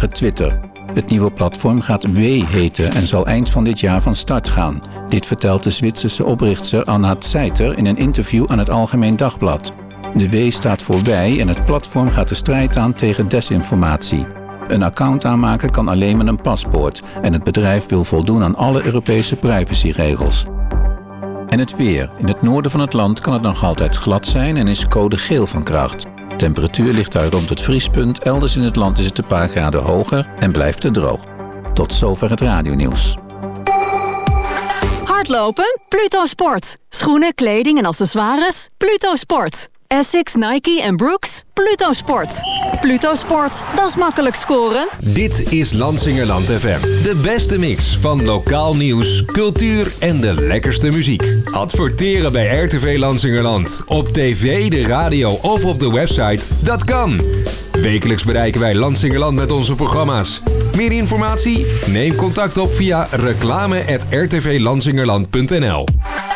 voormalige Twitter. Het nieuwe platform gaat W heten en zal eind van dit jaar van start gaan. Dit vertelt de Zwitserse oprichter Anat Zeiter in een interview aan het Algemeen Dagblad. De W staat voor wij en het platform gaat de strijd aan tegen desinformatie. Een account aanmaken kan alleen met een paspoort en het bedrijf wil voldoen aan alle Europese privacyregels. En het weer. In het noorden van het land kan het nog altijd glad zijn en is code geel van kracht. Temperatuur ligt daar rond het vriespunt, elders in het land is het een paar graden hoger en blijft het droog. Tot zover het radionieuws. Hardlopen? Pluto Sport. Schoenen, kleding en accessoires? Pluto Sport. Essex, Nike en Brooks? Pluto Sport. Pluto Sport, dat is makkelijk scoren. Dit is Lansingerland FM. De beste mix van lokaal nieuws, cultuur en de lekkerste muziek. Adverteren bij RTV Lansingerland. Op tv, de radio of op de website. Dat kan. Wekelijks bereiken wij Lansingerland met onze programma's. Meer informatie? Neem contact op via reclame@rtvlansingerland.nl.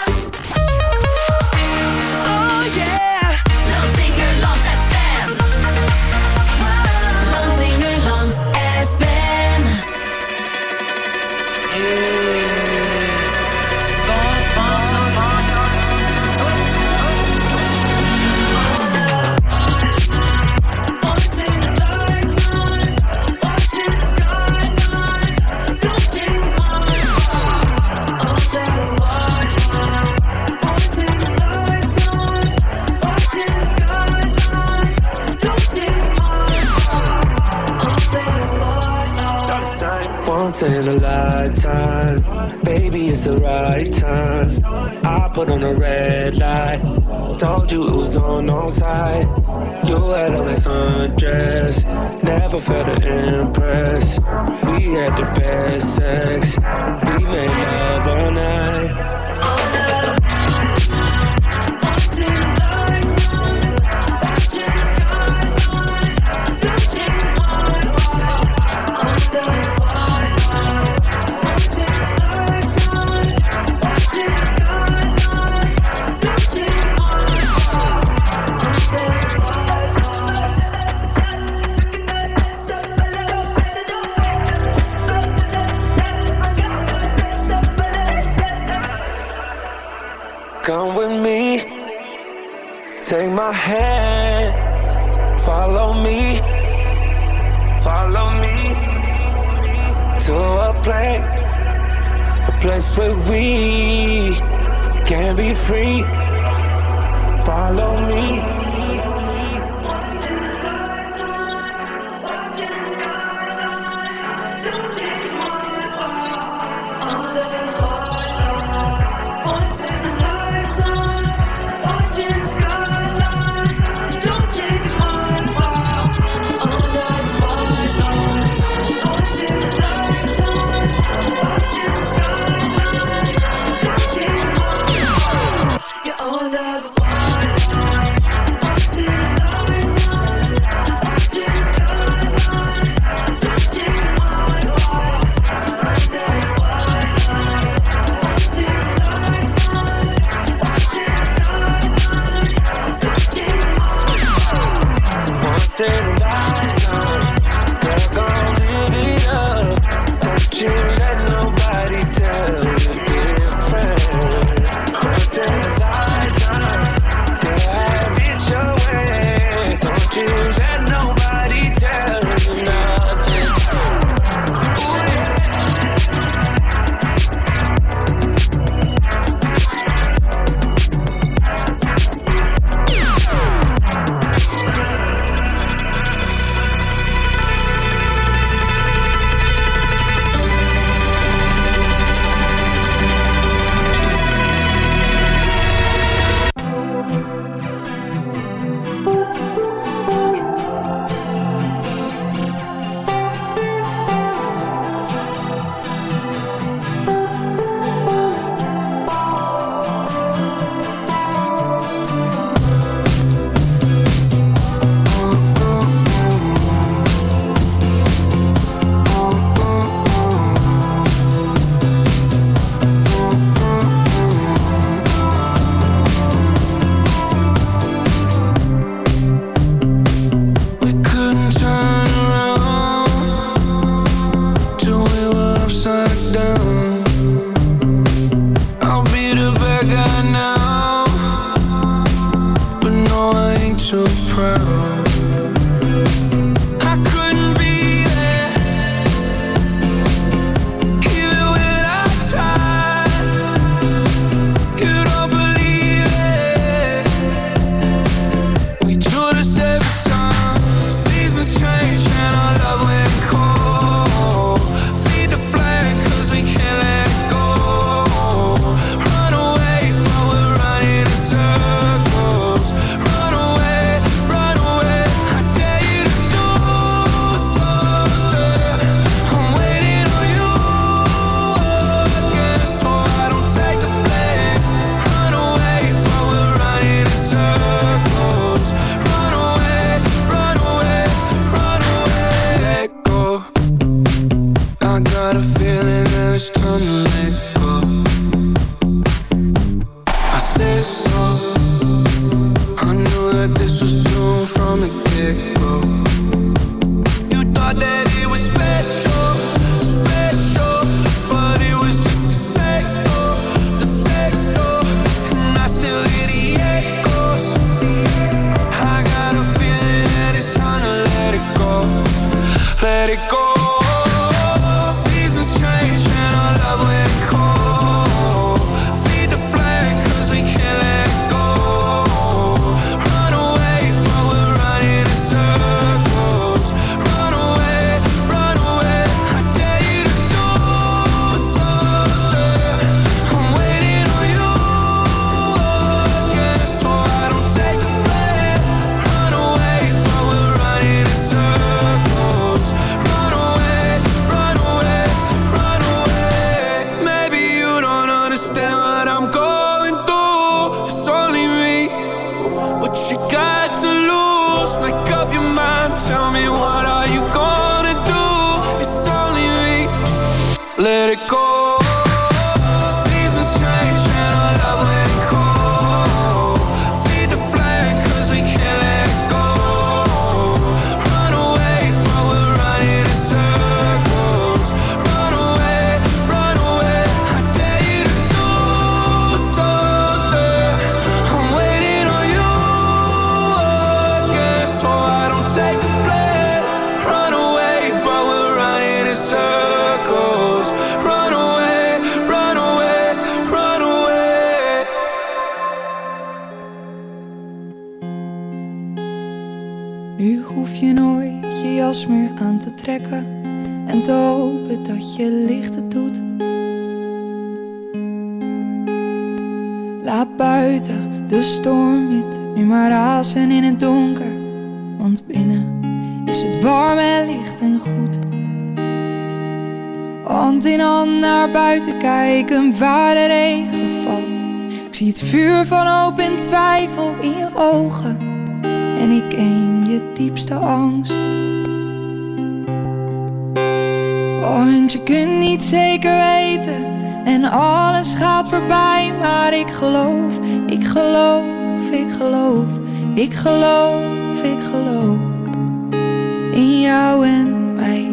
In a lifetime, baby, it's the right time. I put on a red light, told you it was on side. You had on that sundress, never felt to impress. We had the best sex, we made love all night. Come with me, take my hand, follow me to a place where we can be free. Follow me. let it go. Nu hoef je nooit je jas meer aan te trekken en te hopen dat je licht het doet. Laat buiten de stormwind nu maar razen in het donker, want binnen is het warm en licht en goed. Hand in hand naar buiten kijken waar de regen valt. Ik zie het vuur van hoop en twijfel in je ogen en ik ken je diepste angst. Want je kunt niet zeker weten en alles gaat voorbij, maar ik geloof, ik geloof, ik geloof, ik geloof, ik geloof in jou en mij.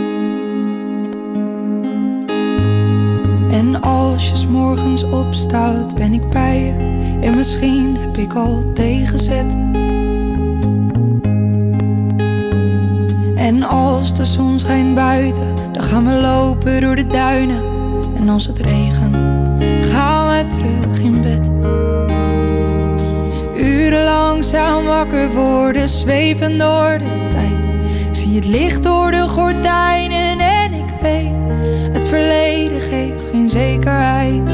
En als je 's morgens opstaat, ben ik bij je en misschien heb ik al tegenzet. En als de zon schijnt buiten, dan gaan we lopen door de duinen. En als het regent, gaan we terug in bed. Uren langzaam wakker worden, zweven door de tijd. Ik zie het licht door de gordijnen en ik weet, het verleden geeft geen zekerheid.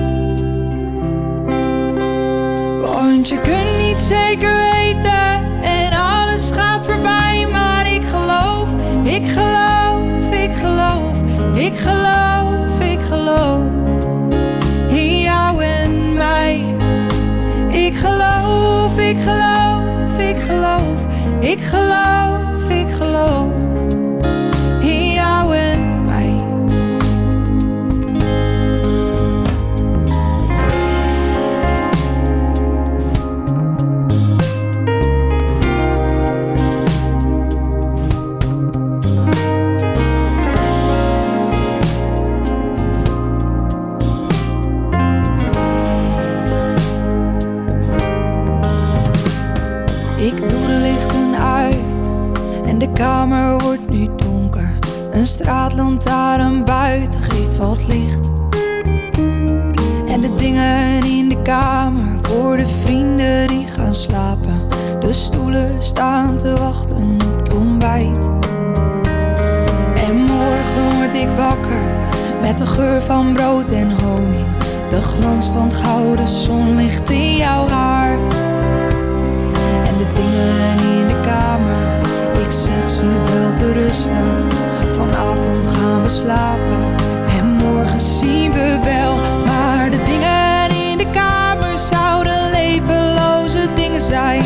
Want je kunt niet zeker weten en alles gaat voorbij, maar ik geloof, ik geloof, ik geloof, ik geloof, ik geloof in jou en mij. Ik geloof, ik geloof, ik geloof, ik geloof, ik geloof in jou en mij. Ik doe de lichten uit en de kamer wordt nu donker. Een straatlantaarn buiten geeft wat licht. En de dingen in de kamer voor de vrienden die gaan slapen. De stoelen staan te wachten op het ontbijt. En morgen word ik wakker met de geur van brood en honing. De glans van het gouden zonlicht in jouw haar. De dingen in de kamer, ik zeg ze wel te rusten. Vanavond gaan we slapen en morgen zien we wel. Maar de dingen in de kamer zouden levenloze dingen zijn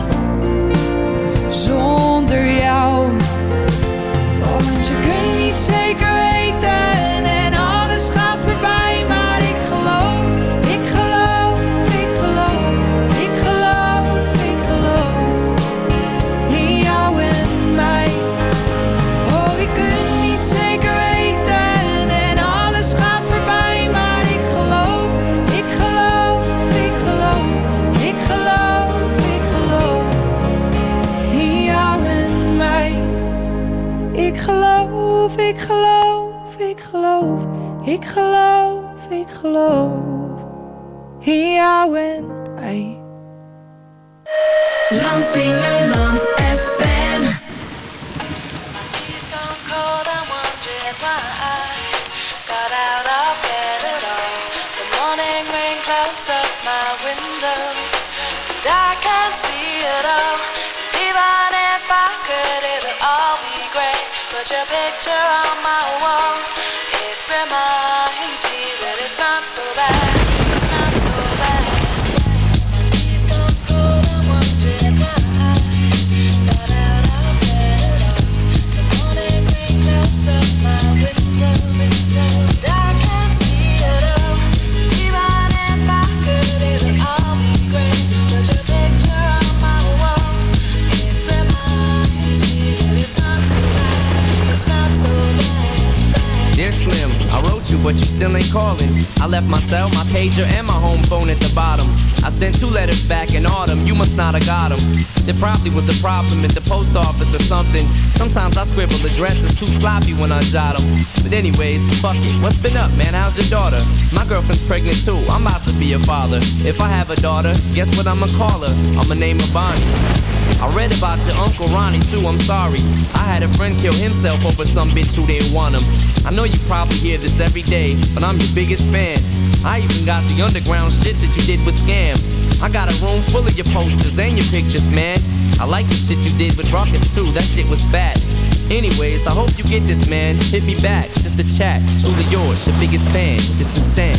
zonder jou. Want je kunt niet zeker weten en alles gaat voorbij, maar ik geloof, ik geloof, ik geloof, ik geloof, ik geloof in jou en mij. Oh, ik kunt niet zeker weten en alles gaat voorbij, maar ik geloof, ik geloof, ik geloof, ik geloof, ik geloof in jou en mij. Ik geloof, ik geloof, ik geloof, ik geloof, ik geloof in jou en mij. Lansingerland FM. My tea's gone cold, I'm wondering why I got out of bed at all. The morning rain clouds up my window, and I can't see it all. Even if I could, it would all be great. Put your picture on my wall, it reminds me that it's not so bad, it's not so bad. My tea's gone cold, I'm wondering why I got out of bed at all. The morning rain clouds up my window. but you still ain't calling. I left my cell, my pager, and my home phone at the bottom. I sent 2 letters back in autumn, you must not have got them. There probably was a problem at the post office or something. Sometimes I scribble addresses too sloppy when I jot them. But anyways, fuck it, what's been up, man? How's your daughter? My girlfriend's pregnant too, I'm about to be a father. If I have a daughter, guess what I'ma call her? I'ma name her Bonnie. I read about your Uncle Ronnie too, I'm sorry. I had a friend kill himself over some bitch who didn't want him. I know you probably hear this every day, but I'm your biggest fan. I even got the underground shit that you did with Scam. I got a room full of your posters and your pictures, man. I like the shit you did with Ruckus too, that shit was fat. Anyways, I hope you get this, man. Hit me back, just a chat. Truly yours, your biggest fan. This is Stan.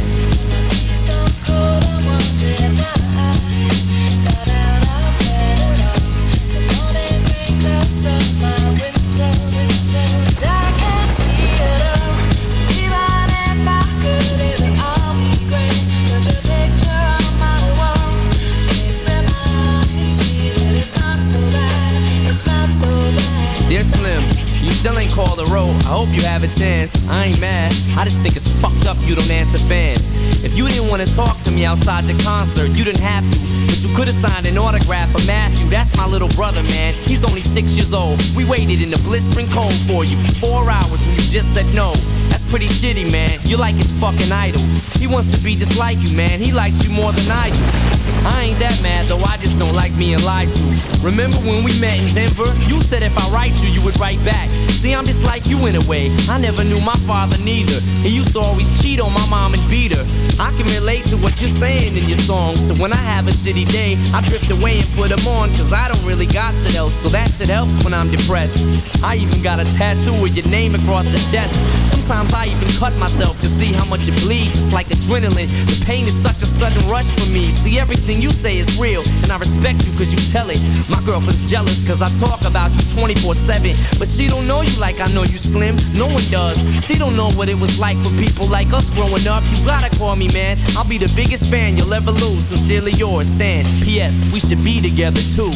Dear Slim, you still ain't called a roll. I hope you have a chance. I ain't mad. I just think it's fucked up you don't answer fans. If you didn't want to talk to me outside your concert, you didn't have to. But you could have signed an autograph for Matthew. That's my little brother, man. He's only 6 years old. We waited in the blistering cold for you for 4 hours when you just said no. That's pretty shitty, man. You're like his fucking idol. He wants to be just like you, man. He likes you more than I do. I ain't that mad, though I just don't like being lied to. Remember when we met in Denver? You said if I write you would write back. See, I'm just like you in a way. I never knew my father neither. He used to always cheat on my mom and beat her. I can relate to what you're saying in your songs. So when I have a shitty day, I drift away and put them on. Cause I don't really got shit else. So that shit helps when I'm depressed. I even got a tattoo with your name across the chest. Sometimes I even cut myself to see how much it bleeds. It's like adrenaline. The pain is such a sudden rush for me. See, everything you say is real, and I respect you cause you tell it. My girlfriend's jealous cause I talk about you 24/7. But she don't know you like I know you, Slim. No one does. She don't know what it was like for people like us growing up. You gotta call me, man. I'll be the biggest fan you'll ever lose. Sincerely yours, Stan. P.S. We should be together too.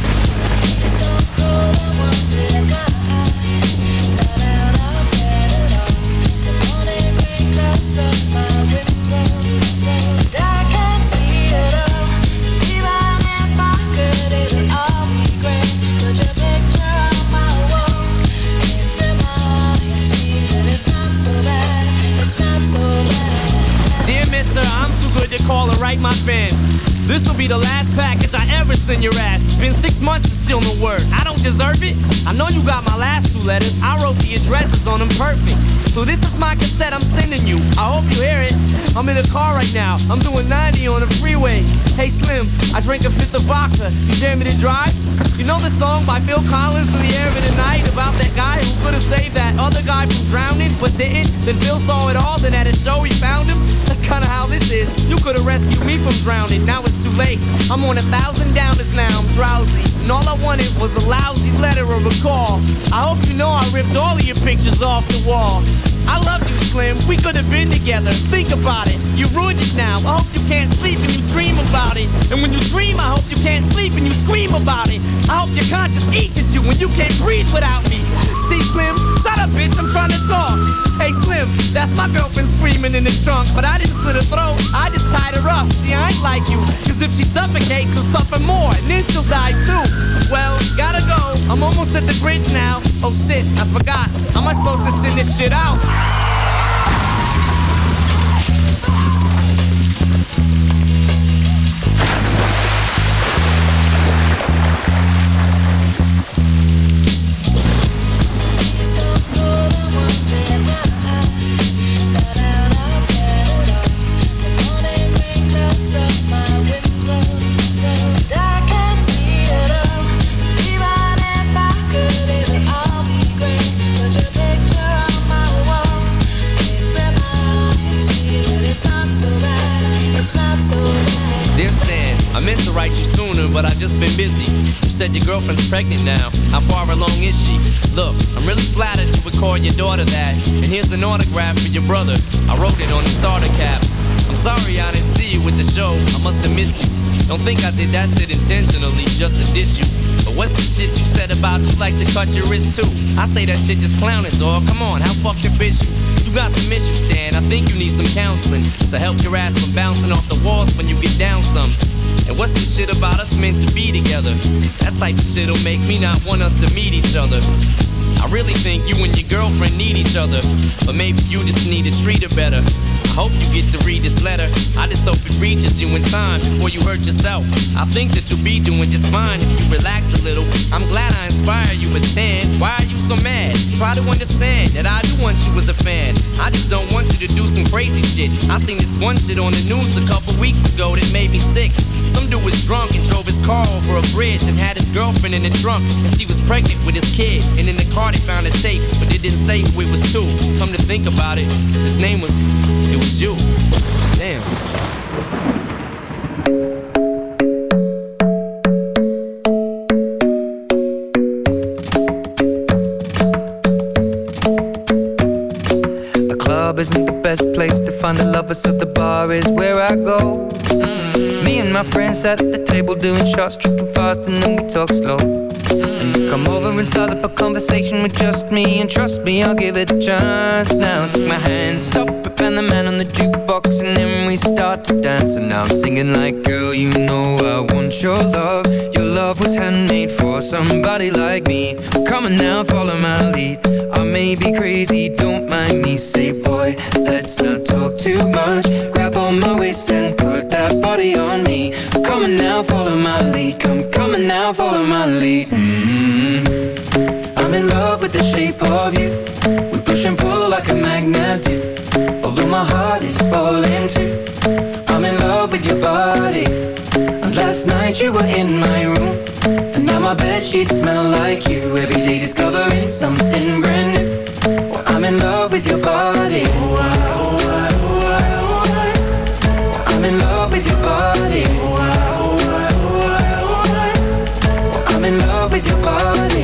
To call and write my fans. This'll be the last package I ever send your ass. It's been 6 months and still no word. I don't deserve it. I know you got my last 2 letters. I wrote the addresses on them perfect. So this is my cassette I'm sending you. I hope you hear it. I'm in the car right now. I'm doing 90 on the freeway. Hey Slim, I drank a 5th of vodka. You dare me to drive? You know the song by Phil Collins, In the Air of the Night, about that guy who could have saved that other guy from drowning, but didn't? Then Phil saw it all, then at a show he found him. That's kinda how this is. You could have rescued me from drowning. Now it's too late. I'm on 1,000 downers now. I'm drowsy. And all I wanted was a lousy letter or a call. I hope you know I ripped all of your pictures off the wall. I love you, Slim. We could have been together. Think about it. You ruined it now. I hope you can't sleep and you dream about it. And when you dream, I hope you can't sleep and you scream about it. I hope your conscience eats at you when you can't breathe without me. See, Slim? Shut up, bitch. I'm trying to talk. Hey, Slim, that's my girlfriend screaming in the trunk. But I didn't slit her throat. I just tied her up. See, I ain't like you. Cause if she suffocates, she'll suffer more. And then she'll die too. Well, gotta go. I'm almost at the bridge now. Oh shit, I forgot. How am I supposed to send this shit out? But I just been busy. You said your girlfriend's pregnant now. How far along is she? Look, I'm really flattered you would call your daughter that. And here's an autograph for your brother. I wrote it on the starter cap. I'm sorry I didn't see you with the show. I must have missed you. Don't think I did that shit intentionally just to diss you. But what's the shit you said about you like to cut your wrist too? I say that shit just clowning, dog. Come on, how fucked up is you? You got some issues, Stan. I think you need some counseling to help your ass from bouncing off the walls when you get down some. And what's the shit about us meant to be together? That type of shit'll make me not want us to meet each other. I really think you and your girlfriend need each other, but maybe you just need to treat her better. I hope you get to read this letter. I just hope it reaches you in time before you hurt yourself. I think that you'll be doing just fine if you relax a little. I'm glad I inspire you, but Stan, why are you so mad? Try to understand that I do want you as a fan. I just don't want you to do some crazy shit. I seen this one shit on the news a couple weeks ago that made me sick. Some dude was drunk and drove his car over a bridge and had his girlfriend in the trunk, and she was pregnant with his kid. And in the car they found a tape, but it didn't say who it was to. Come to think about it, his name was, it was you. Damn. The club isn't the best place to find the lovers, so the bar is where I go. Me and my friends sat at the table doing shots, tripping fast, and then we talk slow. And you come over and start up a conversation with just me, and trust me, I'll give it a chance. Now take my hand, stop it, and the man on the jukebox, and then we start to dance. And now I'm singing like, girl, you know I want your love. Your love was handmade for somebody like me. Come on now, follow my lead. I may be crazy, don't mind me. Say, boy, let's not talk too much. Grab on my waist and put that body on me. Come on now, follow my lead. Come on now, follow my lead. I'm in love with the shape of you. We push and pull like a magnet do. Although my heart is falling too. I'm in love with your body. And last night you were in my room, and now my bedsheets smell like you. Every day discovering something brand new. Well, I'm in love with your body. I'm in love with your body. I'm in love with your body.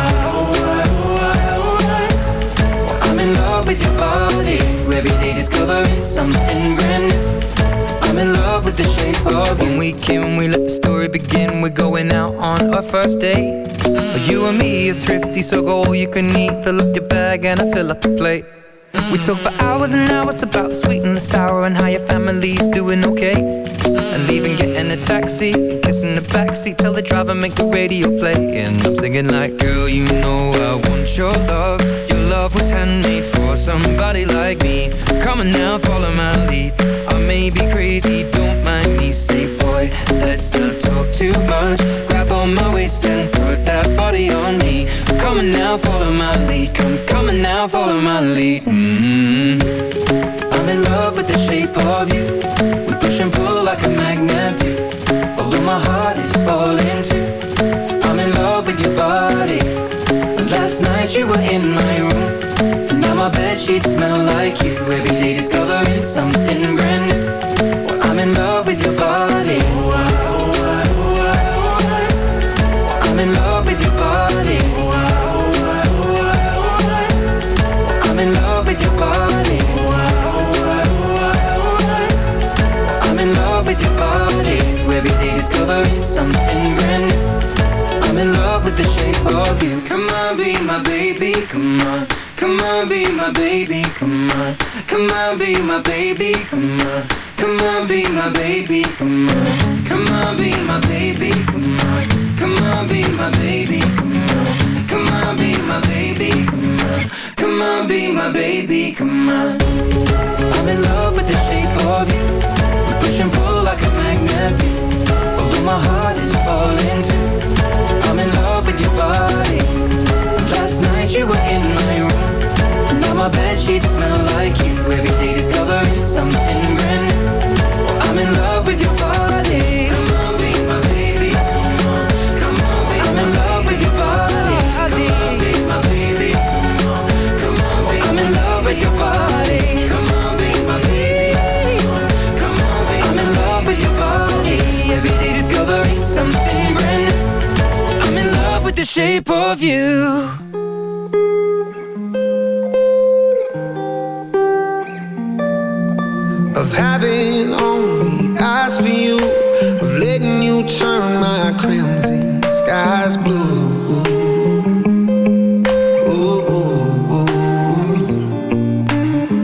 I'm in love with your body. Every day discovering something brand new. I'm in love with the shape of you. When we came, we let the story begin. We're going out on our first date. You and me are thrifty, so go all you can eat. Fill up your bag and I fill up the plate. We talk for hours and hours about the sweet and the sour, and how your family's doing okay. And leaving, getting a taxi, kissing the backseat, tell the driver make the radio play. And I'm singing like, girl, you know I want your love. Your love was handmade for somebody like me. Come on now, follow my lead. I may be crazy, don't mind me. Say, boy, let's not talk too much. Grab on my waist and put that body on me. Come on now, follow my lead. Come on now, follow my lead. I'm in love with the shape of you. We push and pull like a magnet do. Although my heart is falling too. I'm in love with your body. And last night you were in my room, and now my bedsheets smell like you. Every day discovering something brand new. Well, I'm in love with your body. I'm in love with your body. I'm in love with your body. I'm in love with your body. Every day discovering something brand new. I'm in love with the shape of you. Come on, be my baby, come on. Come on, be my baby, come on. Come on, be my baby, come on. Come on, be my baby, come on. Come on, be my baby, come on. Come on, be my baby, come on. Come on, be my baby, come on. Come on, be my baby, come on. I'm in love with the shape of you. We push and pull like a magnet do. Although my heart is falling too. I'm in love with your body. Last night you were in my room, and now my bedsheets smell like you. Every day discovering something brand new. I'm in love with your body. Come on, be my baby, come on. Come on, be I'm in love with your body. Come on, be my baby, come on. Come on, be I'm in love with your body. Come on, be my baby, come on. Come on, be I'm in love with your body. Every day discovering something brand new. I'm in love with the shape of you. Of having only eyes for you, of letting you turn my crimson skies blue. Ooh, ooh, ooh.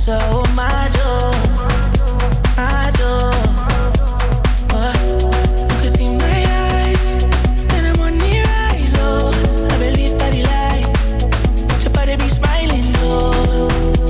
so mayo, mayo. You can see my eyes, and I'm on your eyes, oh. I believe body light, your body be smiling, oh.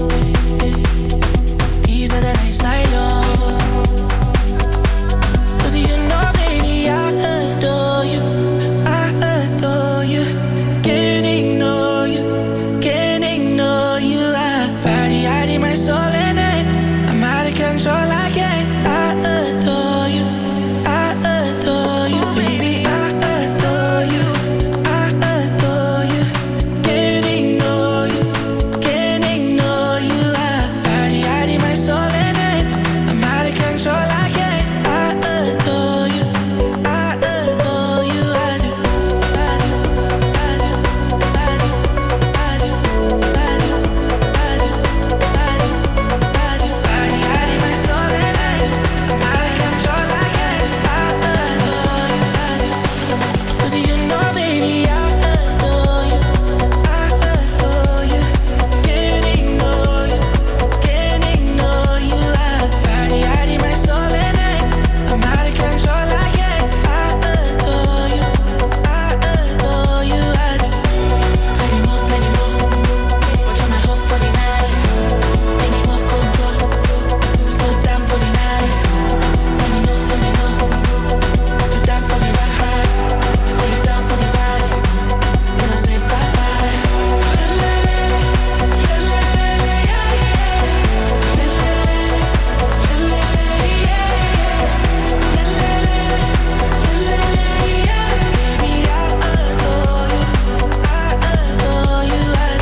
These are the nights I love. 'Cause you know, baby, I adore you, I adore you. Can't ignore you, can't ignore you. Body hiding my soul in it, I'm out of control, I can't. I adore you, I adore you, baby, I adore you, I adore you. Can't ignore you, can't ignore you. Body hiding my soul in it, I'm out of control, I can't. I adore you, I adore you, I do, I do, I do, I do, I do, I do, I do, I do, I do. Body hiding my soul in it, I'm out of control, I can't. I adore you, I do. 'Cause you know, baby, I adore you, I adore you. Can't ignore you, can't ignore you. Body hiding my soul in it, I'm out of control, I can't. I adore you, I adore you, I do. Tiny more, watch on my hope for the night. Make me walk over, slow down for the night. Let me know, you down for the ride, you down for the vibe. You don't say bye bye. La la la la la la, yeah yeah. La la la la la, yeah yeah. La la la la la, yeah. Baby, I adore you, I adore you, I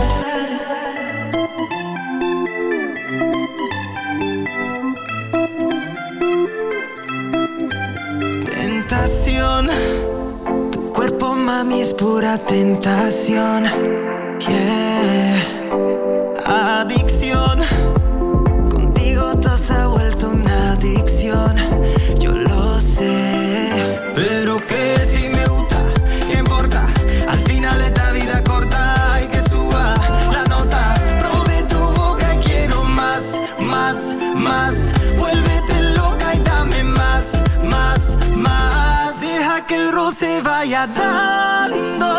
do. Tentación, tu cuerpo, mami, es pura tentación. Yeah. Adicción, contigo todo se ha vuelto una adicción. Yo lo sé, pero que si me gusta, ¿qué importa? Al final esta vida corta, hay que suba la nota. Probé tu boca y quiero más, más, más. Vuélvete loca y dame más, más, más. Deja que el roce vaya dando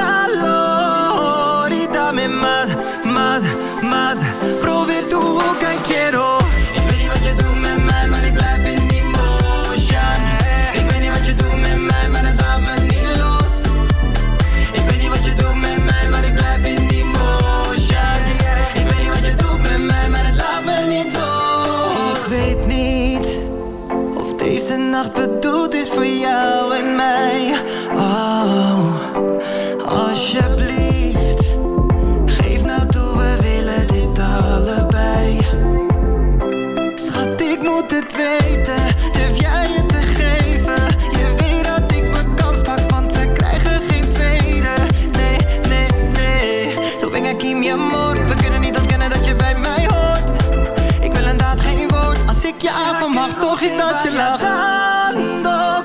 calor y dame más, más, más. Probé tu boca y quiero. Ik weet niet wat je doet met mij, maar ik blijf in die motion. Ik weet niet wat je doet met mij, maar het laat me niet los. Ik weet niet wat je doet met mij, maar ik blijf in die motion. Ik weet niet wat je doet met mij, maar het laat me niet los. Ik weet niet of deze nacht bedoeld is voor jou en mij. Oh, alsjeblieft, geef nou toe, we willen dit allebei. Schat, ik moet het weten, durf jij het te geven? Je weet dat ik mijn kans pak, want we krijgen geen tweede. Nee, nee, nee, zo ven aquí mi amor. We kunnen niet ontkennen dat je bij mij hoort. Ik wil inderdaad geen woord, als ik je aan mag, zorg ik dat je lacht. Dando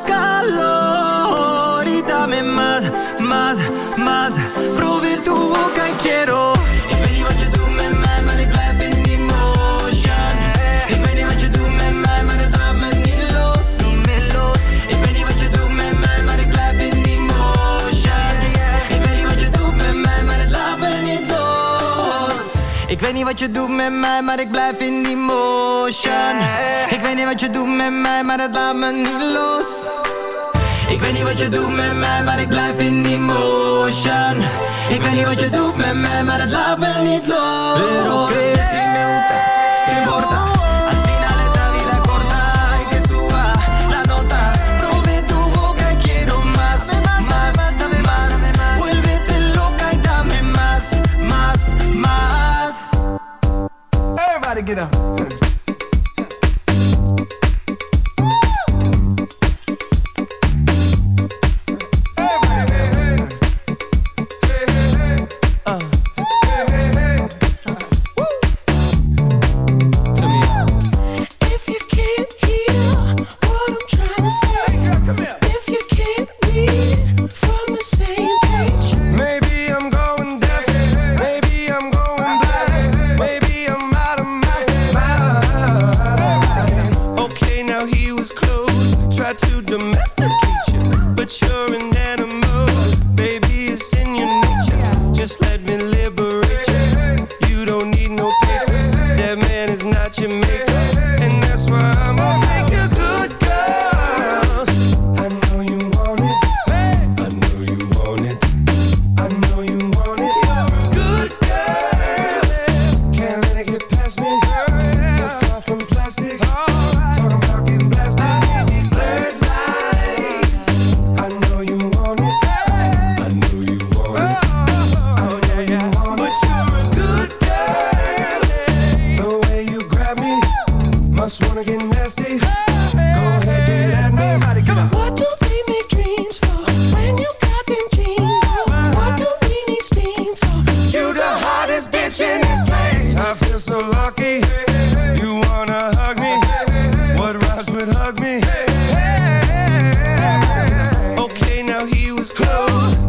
calor y dame más, más, más. Probé tu boca y quiero. Ik weet niet wat je doet met mij, maar ik blijf in die motion. Ik weet niet wat je doet met mij, maar het laat me niet los. Niet meer los. Ik weet niet wat je doet met mij, maar ik blijf in die motion. Ik weet niet wat je doet met mij, maar het laat me niet los. Ik weet niet wat je doet met mij, maar ik blijf in die motion. Ik weet niet wat je doet met mij, maar het laat me niet los. Ik weet niet wat je doet met mij, maar ik blijf in die motion. Ik weet niet wat je doet met mij, maar het laat me niet los. Pero que si me gusta, ¿qué importa? Al final esta vida corta, hay que suba la nota. Probé tu boca y quiero más, más, dame más. Vuélvete loca y dame más, más, más. Everybody get up. Maybe I'm going deaf, maybe I'm going blind, maybe I'm out of my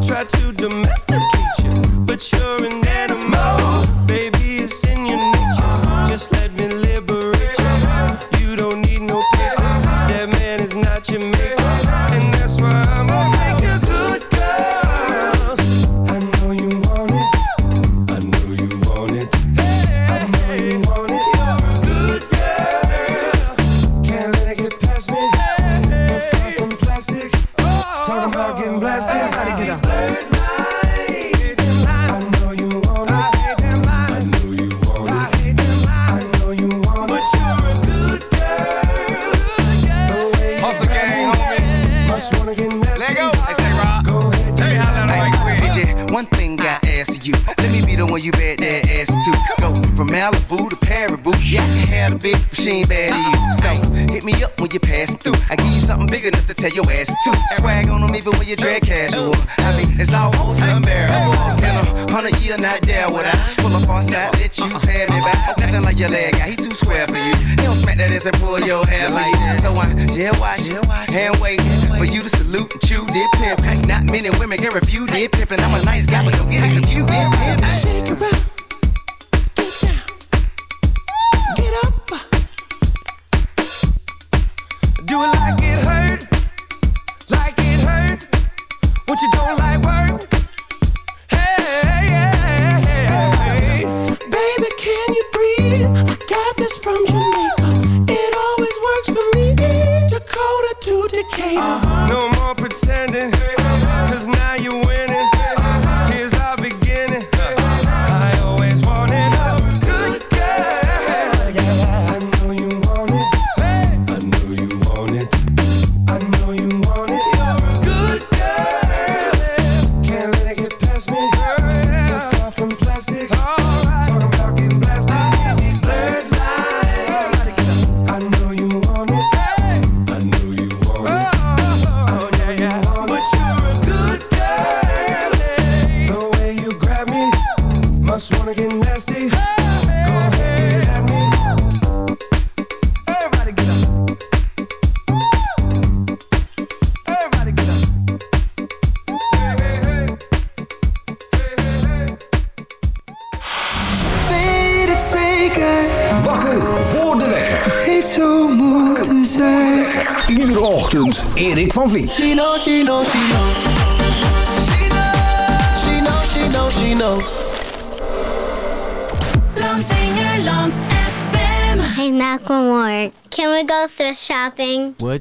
try to domesticate you, but you're an animal. Baby, it's in your nature. Just let me liberate you. You don't need no papers. That man is not your maker. And that's why I'm gonna take a good girl. I know you want it. I know you want it. I know you want it. Good girl. Can't let it get past me. We're far from plastic. Talking about getting blasted. These blurred lines. I know you want it. I know you want it. I know you want it. But you're a good girl. The way you Hustle gang, homie. must wanna get nasty. Let go. Hey, say Rob. Go ahead, Hey, holla like DJ, one thing I ask you. Let me be the one you bet that ass to. Go from Malibu to Paribu. Yeah, I can have a bitch, but she ain't bad to you. So hit me up when you pass through. I give you something big enough to tell your ass to. Swag on them even when you drag casual. I mean, it's almost unbearable. In 100 years, not there would I pull up on side, let you pay me back. Nothing like your leg guy, he too square for you. He don't smack that ass and pull your hair like that. So I jail watch, hand wait for you to salute and chew did pimp. Not many women can refuse did pimp, and I'm a nice guy, but don't get it confused. Did pimp. Shake it up. Get down. Get up. Do it like it hurt. Like it hurt. What you don't like work? Hey. Baby, can you breathe? I got this from Jamaica. It always works for me. Dakota to Decatur. No more pretending. Cause now you're winning. Here's our beginning. I always wanted a good girl. Yeah, I know you want it. I know you want it. I know you want it. Good girl. Can't let it get past me. We're far from plastic. Talking about getting blasted. These blurred lines. I know you want it. I know you want it. But you're a good girl. The way you grab me, must wanna get nasty. Go ahead, get at me. Everybody get up. Everybody get up. Hey, hey, hey. Hey, hey, hey. Weet het zeker. Wakker voor de wekker. Het heeft zo moeten zijn. Iedere ochtend Erik van Vliet. She knows. She knows. Landsingerland FM. Hey, Macklemore, can we go thrift shopping? What?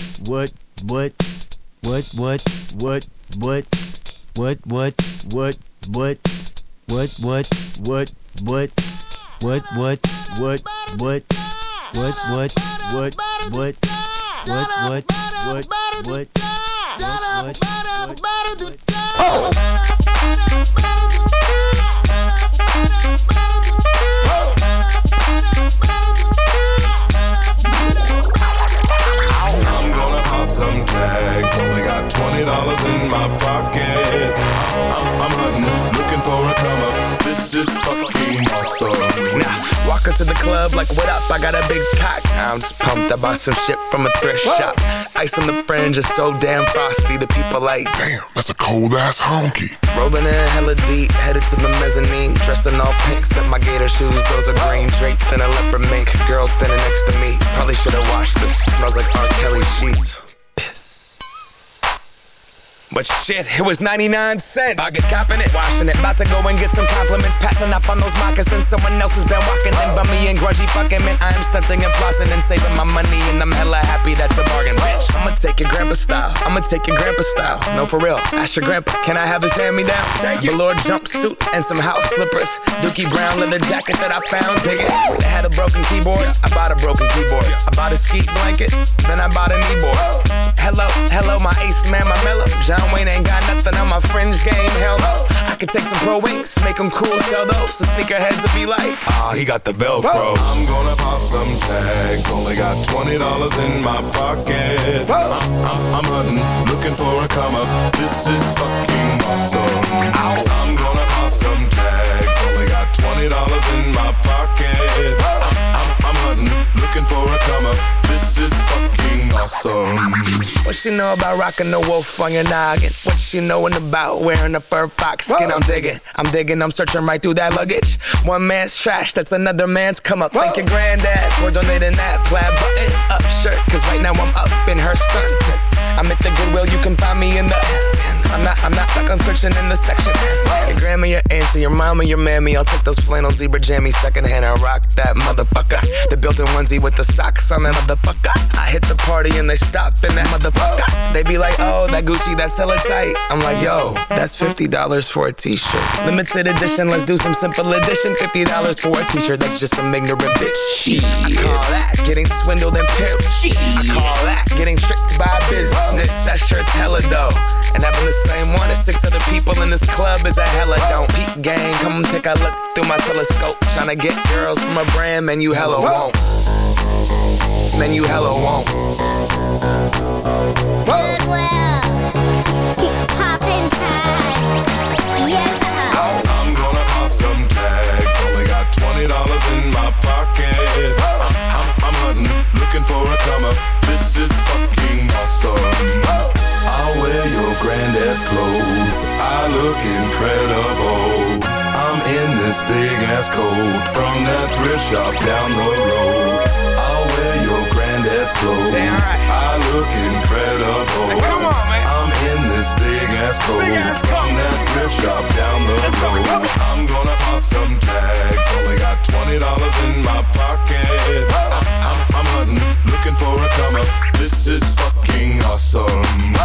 I'm gonna pop some tags. Only got $20 in my pocket. I'm hunting, looking for a come up. This is fucking awesome. Now, walk into the club like, what up? I got a big cock. I'm just pumped. I bought some shit from a thrift shop. Ice on the fringe is so damn frosty. The people like, damn, that's a cold ass honky. Rolling in hella deep, headed to the mezzanine. Dressed in all pink, set my gator shoes. Those are green, draped in a leopard mink. Girl standing next to me. Probably should've washed this. Smells like R. Kelly sheets. But shit, it was 99 cents. I get copping it, washing it. About to go and get some compliments. Passing up on those moccasins. Someone else has been walking in by me and grudgy fucking man. I am stunting and flossing and saving my money. And I'm hella happy that's a bargain, bitch. I'ma take your grandpa style. No, for real. Ask your grandpa, can I have his hand-me-down? Velour jumpsuit and some house slippers. Dookie brown leather jacket that I found. Dig it. They had a broken keyboard. I bought a broken keyboard. I bought a ski blanket. Then I bought a kneeboard. Hello, my ace man, my mellow. John Wayne ain't got nothing on my fringe game, hell no. I could take some pro wings, make them cool, sell those. The sneakerheads will be like, he got the Velcro. I'm gonna pop some tags. Only got $20 in my pocket. I'm hunting, looking for a come up. This is fucking awesome. I'm gonna pop some tags. Only got $20 in my pocket. I'm hunting, looking for a come up. This is fucking awesome. What she know about rocking the wolf on your noggin? What she knowin' about wearing a fur fox skin? I'm digging, I'm searching right through that luggage. One man's trash, that's another man's come up. Thank your granddad for donating that plaid button up shirt. Cause right now I'm up in her skirt. I'm at the Goodwill, you can find me in the I'm not stuck on searching in the section. Your grandma, your auntie, your mama, your mammy. I'll take those flannel zebra jammies secondhand and rock that motherfucker. The built-in onesie with the socks on that motherfucker. I hit the party and they stop in that motherfucker. They be like, oh, that Gucci, that's hella tight. I'm like, yo, that's $50 for a t-shirt. Limited edition, let's do some simple edition. $50 for a t-shirt, that's just some ignorant bitch. Shit. I call that getting swindled and pimped. I call that getting tricked by business. That shirt's hella dope. And having the same one as 6 other people in this club is a hella don't. Peep gang, come take a look through my telescope. Tryna get girls from a brand, man, you hella won't. Man, you hella won't. Goodwill. Poppin' tags. Yeah. I'm gonna pop some tags. Only got $20 in my pocket. I'm hunting, looking for a come up. This is fucking awesome. I'll wear your granddad's clothes. I look incredible. I'm in this big ass coat from that thrift shop down the road. I'll wear your granddad's clothes. I look incredible. Hey, come on, man. I'm in this big ass coat from that thrift shop down the road. I'm gonna pop some tags. Only got $20 in my pocket. I'm hunting, looking for a come up. This is fucking awesome.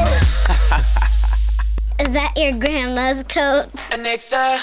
Is that your grandma's coat? Anixa.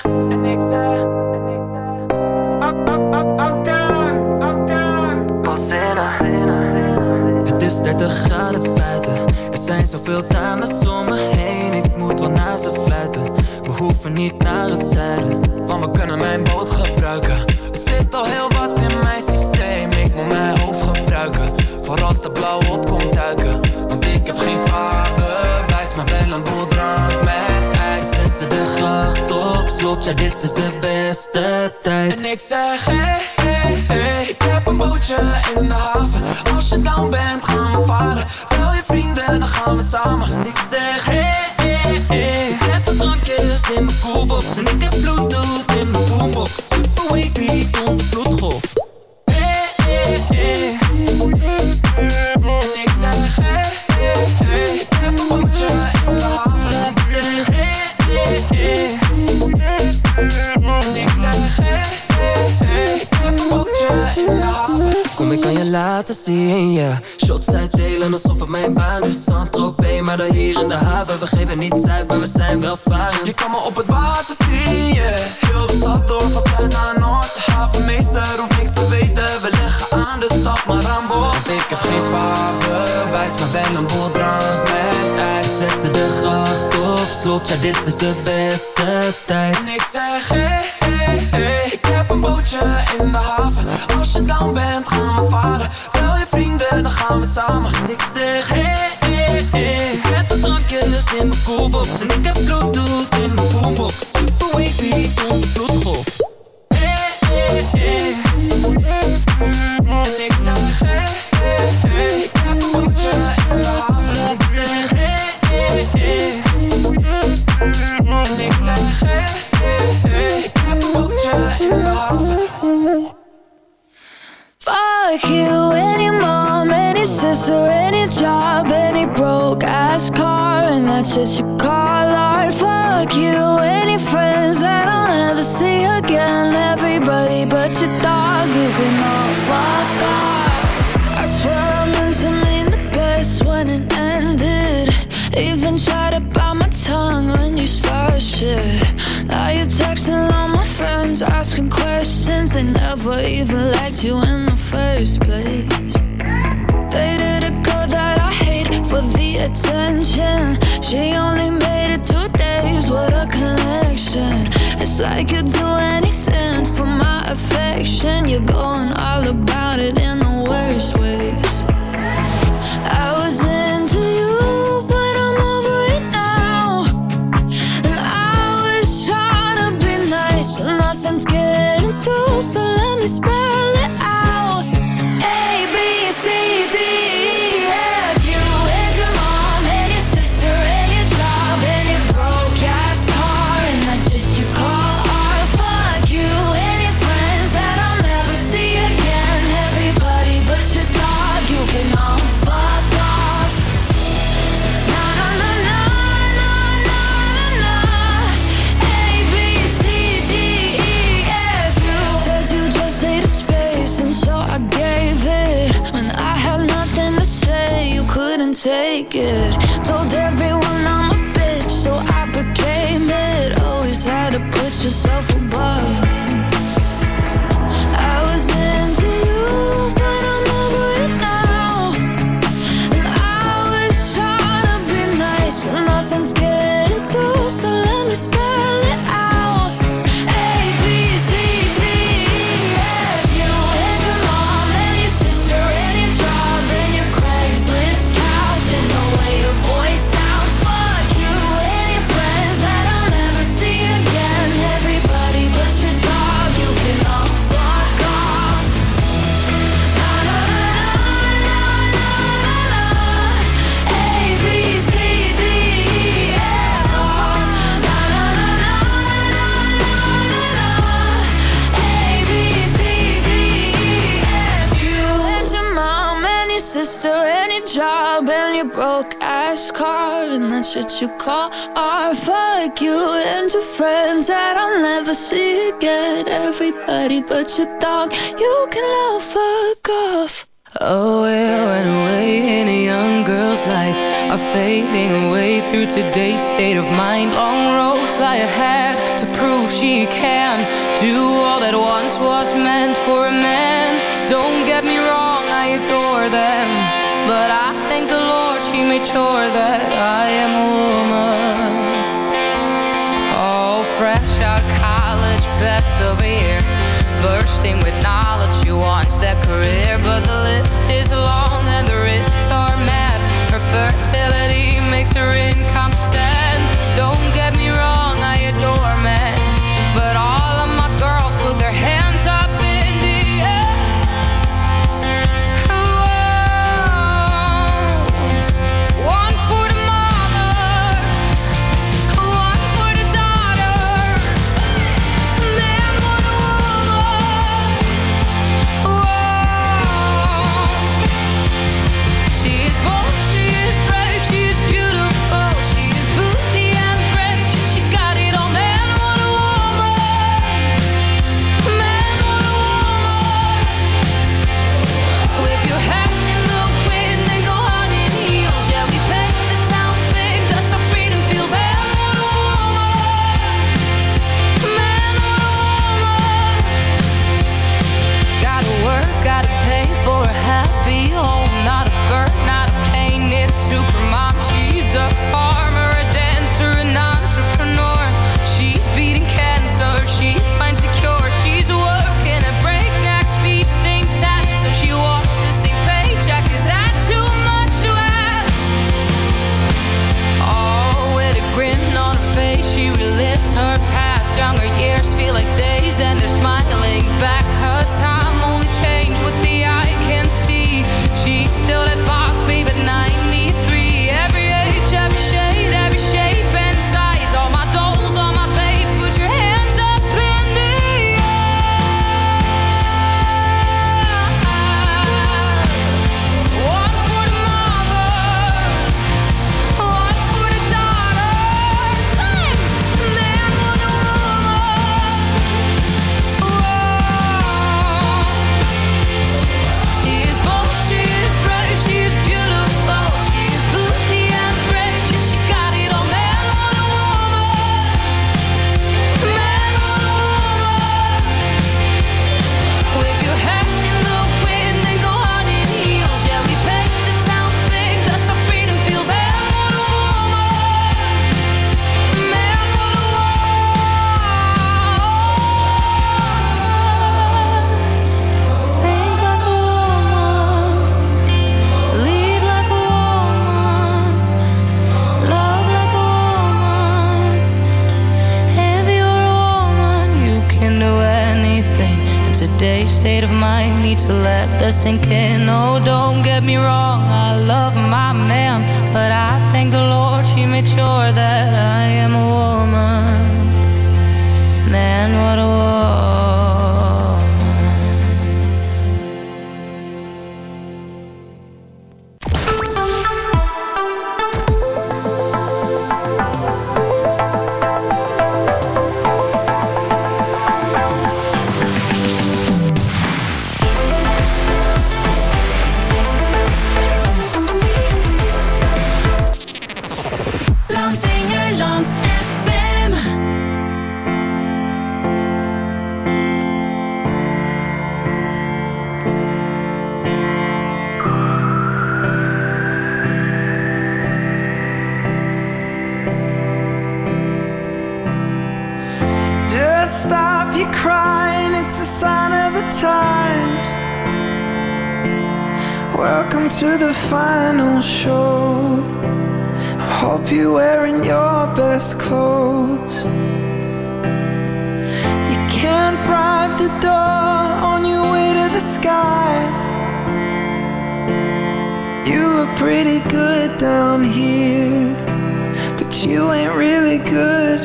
Het is 30 graden buiten. Er zijn zoveel dames om me heen. Ik moet wel naar ze fluiten. We hoeven niet naar het zuiden, want we kunnen mijn boot gebruiken. Er zit al heel wat in mijn systeem. Ik moet mijn hoofd gebruiken, voor als de blauw op komt duiken. Want ik heb geen vaarbewijs, maar wel een boel drank met ijs. Zetten de gracht op slot, ja dit is de beste tijd. En ik zeg hey, hey, hey, ik heb een bootje in de haven. Als je down bent, gaan we varen. Bel je vrienden, dan gaan we samen. Dus ik zeg hey, hey, hey. Ik heb de drankjes in mijn koelbox. En ik heb Bluetooth in mijn boombox. Super wavy zonder vloedgolf. Hey, hey, hey. En ik zeg hey, hey, hey. Ik heb een bootje in de haven. En ik zeg hey, hey, hey. En ik zeg hey, hey, hey. Ik heb een bootje in de haven. Kom, ik kan je laten zien, yeah. Shots uitdelen alsof het mijn baan is. Saint-Tropez, maar dan hier in de haven. We geven niets uit, maar we zijn wel varen. Je kan me op het water zien, yeah. Heel de stad door, van zuid naar noord. De havenmeester hoeft niks te weten. We leggen aan, dus stap maar aan boord. Want ik heb geen vaarbewijs, maar wel een boel drank met ijs. Zetten de gracht op slot, ja dit is de beste tijd. En ik zeg hey, hey, hey. Ik heb een bootje in de haven. Als je down bent, gaan we varen. Bel je vrienden, dan gaan we samen. Dus ik zeg hey, hey, hey. Ik heb de drankjes in mijn koelbox. En ik heb Bluetooth in mijn boombox. Super wavy zonder vloedgolf. Hey, hey, hey. En ik zeg hey, hey, hey. Ik heb een bootje in de haven. En ik zeg hey, hey, hey. En ik zeg hey, hey, hey. Ik heb een bootje in de haven. Fuck you, any mom, any sister, any job, any broke ass car, and that's shit you call art. Fuck you, any friends that I'll never see again. Everybody but your dog, you can all fuck off. I swear I meant to mean the best when it ended. Even tried to bite my tongue when you started shit. Now you're texting all my friends, asking questions. They never even liked you in the first place. Dated a girl that I hate for the attention. She only made it 2 days, what a connection. It's like you'd do anything for my affection. You're going all about it in the worst ways. I was into you, but I'm over it now. And I was trying to be nice, but nothing's getting through, so let me spell it out. A, B, C, D, E, F. You and your mom take it. Told everyone I'm a bitch, so I became it. Always had to put yourself above me. I was into you, but I'm over it now. And I was trying to be nice, but nothing's getting through, so let me spell it out. A, B, C, D, E, F. You and your mom and your sister and your job and your Craigslist couch and the way your voice sounds. Fuck you and your friends that I'll never see again. Everybody but your dog, you can all fuck off. Na na na na na na na. A, B, C, D, E, F. Na na na na na na na. A, B, C, D, E, F. You and your mom and your sister and your job and your broke ass car, and that's what you call art. Fuck you and your friends that I'll never see again. Everybody but your dog, you can all fuck off. Oh, it went away in a young girl's life, are fading away through today's state of mind. Long roads lie ahead to prove she can do all that once was meant for a man. Don't get me wrong, I adore them, but I thank the Lord she made sure that I am a woman. Oh, fresh out of college, best of a year, bursting with knowledge, she wants that career, but the list is long and the risks are mad. Her fertility makes her incompetent. Don't get me wrong, I adore men, but all of my girls put their hands up in the air. One for the mothers, one for the daughters. Man, what a woman. She is bold, she is brave, she is beautiful, she is booty and brave, she got it all. Man, what a woman. Man, what a woman. Whip your hat in the wind and go hard in heels. Yeah, we paint the town big, that's how freedom feels. Man, what a woman. Man, what a woman. Gotta work, gotta pay for a happy home. Not a bird, not a plane, it's supermom. She's a farmer, a dancer, an entrepreneur. She's beating cancer, she finds the cure. She's working at breakneck speed, same task, so she walks the same paycheck. Is that too much to ask? Oh, with a grin on her face, she relives her past. Younger years feel like days and they're smiling back, 'cause time only changed what the eye can see. She's still that boss babe at 93. Every age, every shade, every shape and size. All my dolls, all my babes, put your hands up in the air. One for the mothers, one for the daughters. Sing! Man, what a woman. She is bold, she is brave, she is beautiful, she is booty and brave, she got it all. Man, what a woman. Man, what a woman. Whip your hat in the wind and go hard in heels. Yeah, we paint the town big, that's how freedom feels. Man, what a woman. Man, what a woman. Think like a woman, lead like a woman, love like a woman. If you're a woman, you can do anything. And today's state of mind needs to let that sink in. Oh, don't get me wrong, I love my man, but I thank the Lord she made sure that I am a woman. Man, what a woman. stop your crying, it's a sign of the times. Welcome to the final show. I hope you're wearing your best clothes. You can't bribe the door on your way to the sky. You look pretty good down here, but you ain't really good.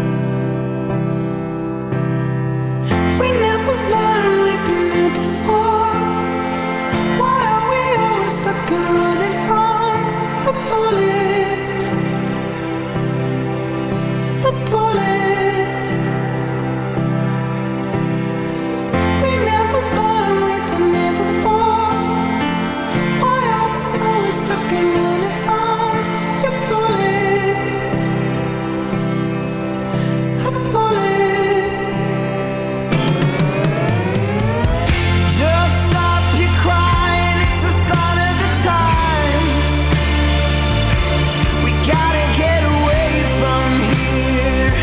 We never learned, we've been here before. Why are we always stuck and running from the bullets? The bullets. We never learned, we've been here before. Why are we always stuck and running from your bullets? A bullet. Just stop your crying, it's a sign of the times. We gotta get away from here.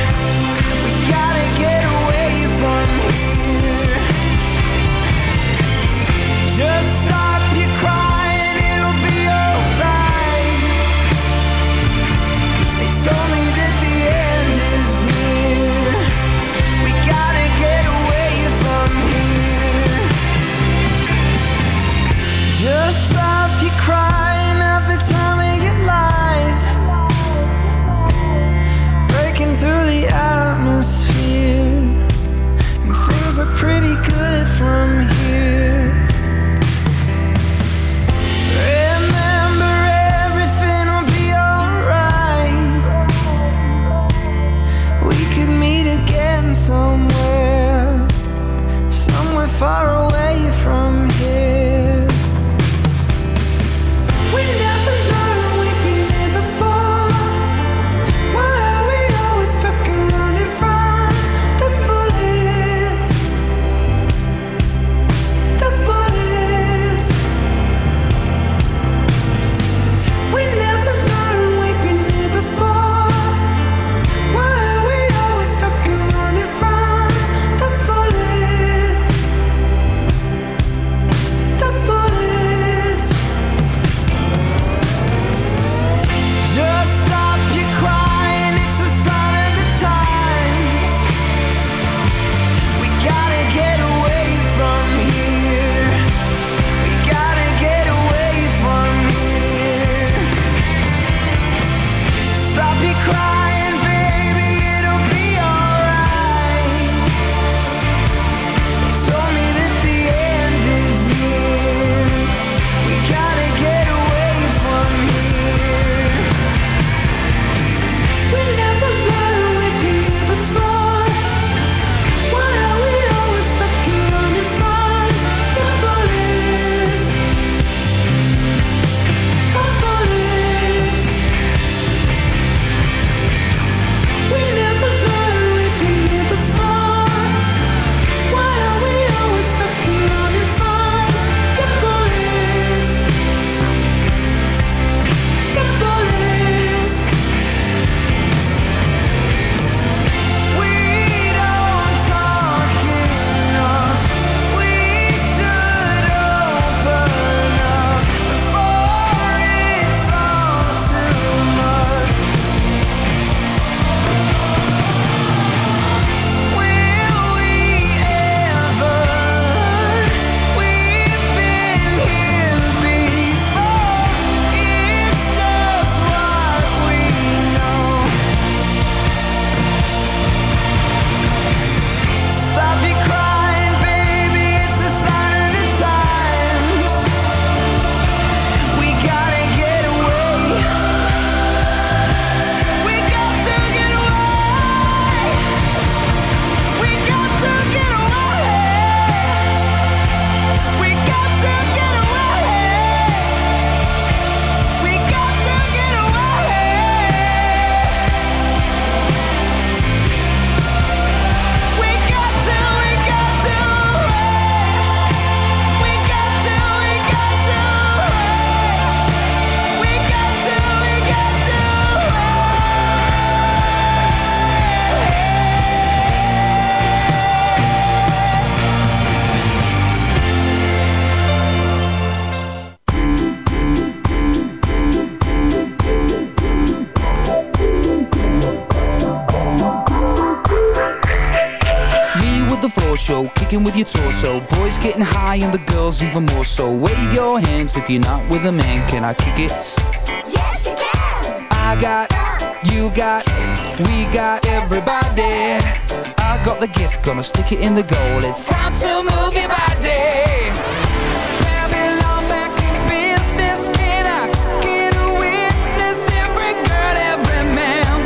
floor show, kicking with your torso. Boys getting high and the girls even more so. Wave your hands if you're not with a man. Can I kick it? Yes, you can. I got, you got, we got everybody. I got the gift, gonna stick it in the goal. It's time to move your body. Babylon back in business. Can I get a witness? Every girl, every man.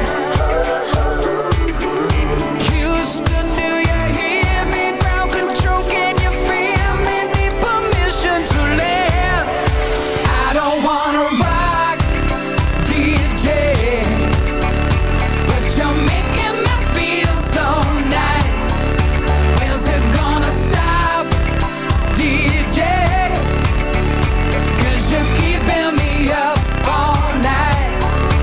Houston, do you hear me? Ground control, can you feel me? Need permission to land. I don't wanna rock, DJ, but you're making me feel so nice. When's it gonna stop, DJ? 'Cause you're keeping me up all night.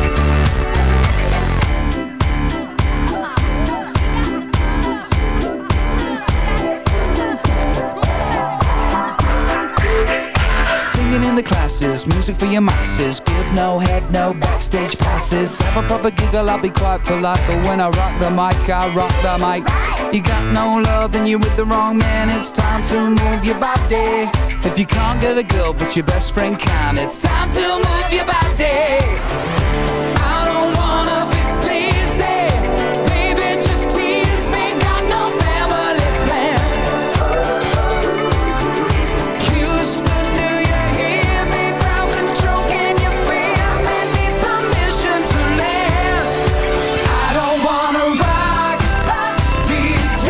Singing in the classes, music for your masses. Give no head, no backstage passes. Have a proper giggle, I'll be quite polite, but when I rock the mic, I rock the mic. You got no love, then you're with the wrong man. It's time to move your body. If you can't get a girl, but your best friend can, it's time to move your body. I don't wanna be sleazy, baby, just tease me. Got no family plan. Houston, do you hear me? Ground control, can you feel me? Need permission to land. I don't wanna rock, DJ,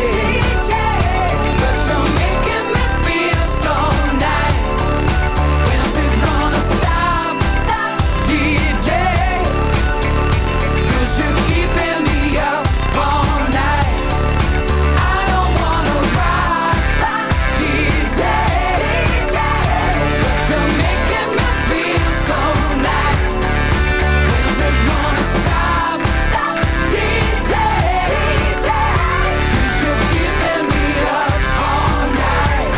but you're making me feel so nice. When's it gonna stop, DJ? 'Cause you're keeping me up all night. I don't wanna rock, DJ, but you're making me feel so nice. When's it gonna stop, DJ? 'Cause you're keeping me up all night.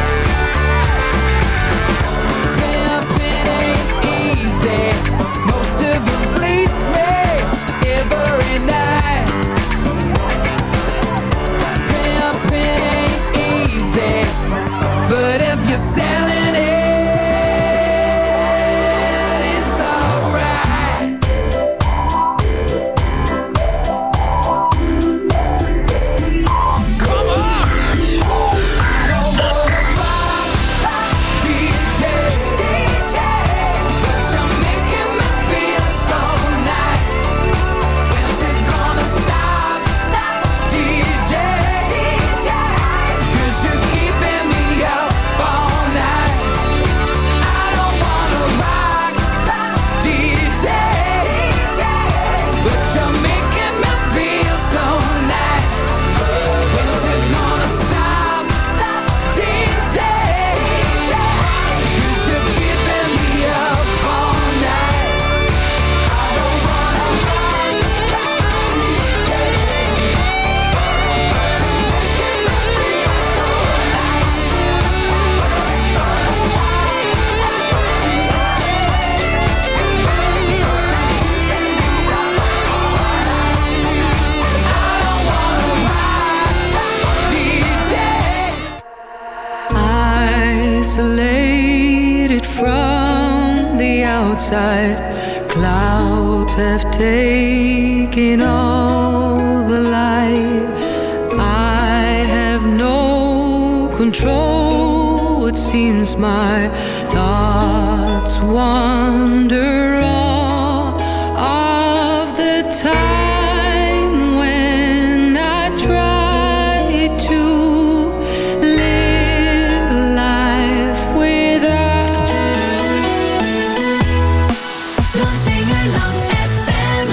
Pimpin' ain't easy. Most of you fleece me every night. Pimpin' ain't easy, but if you're selling it, it's alright. Come on! I don't wanna rock, DJ, but you're making me feel so nice. When's it gonna stop, DJ? 'Cause you're keeping me up all night. I don't wanna rock, DJ, but you're making me feel so nice. When's it gonna stop, DJ? 'Cause you're keeping me up all night. I don't wanna rock, DJ, but you're making me feel so nice. When's it gonna stop, DJ? 'Cause you're keeping me up all night. I don't wanna rock, DJ. Isolated from the outside, clouds have taken all the light. I have no control, it seems my thoughts wander all of the time when I try to live life without. Lansingerland FM.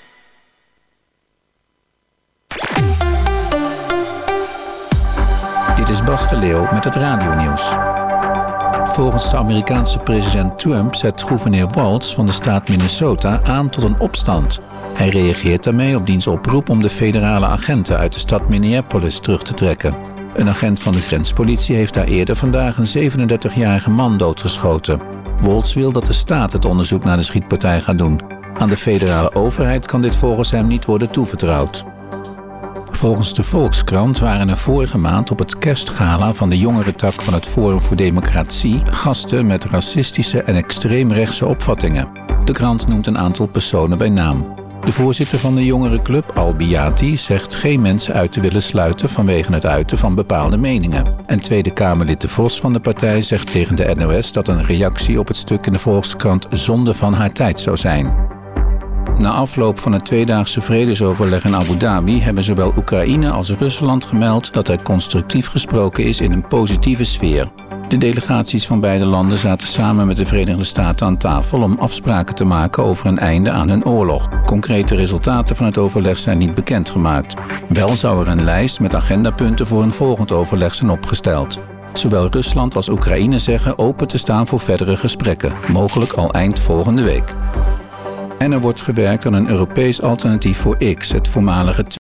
Dit is Bas de Leeuw met het radionieuws. Volgens de Amerikaanse president Trump zet gouverneur Walz van de staat Minnesota aan tot een opstand. Hij reageert daarmee op diens oproep om de federale agenten uit de stad Minneapolis terug te trekken. Een agent van de grenspolitie heeft daar eerder vandaag een 37-jarige man doodgeschoten. Walz wil dat de staat het onderzoek naar de schietpartij gaat doen. Aan de federale overheid kan dit volgens hem niet worden toevertrouwd. Volgens de Volkskrant waren er vorige maand op het kerstgala van de jongerentak van het Forum voor Democratie gasten met racistische en extreemrechtse opvattingen. De krant noemt een aantal personen bij naam. De voorzitter van de jongerenclub, Al Biati, zegt geen mensen uit te willen sluiten vanwege het uiten van bepaalde meningen. En Tweede Kamerlid De Vos van de partij zegt tegen de NOS dat een reactie op het stuk in de Volkskrant zonde van haar tijd zou zijn. Na afloop van het tweedaagse vredesoverleg in Abu Dhabi hebben zowel Oekraïne als Rusland gemeld dat er constructief gesproken is in een positieve sfeer. De delegaties van beide landen zaten samen met de Verenigde Staten aan tafel om afspraken te maken over een einde aan hun oorlog. Concrete resultaten van het overleg zijn niet bekendgemaakt. Wel zou er een lijst met agendapunten voor een volgend overleg zijn opgesteld. Zowel Rusland als Oekraïne zeggen open te staan voor verdere gesprekken, mogelijk al eind volgende week. En er wordt gewerkt aan een Europees alternatief voor X, het voormalige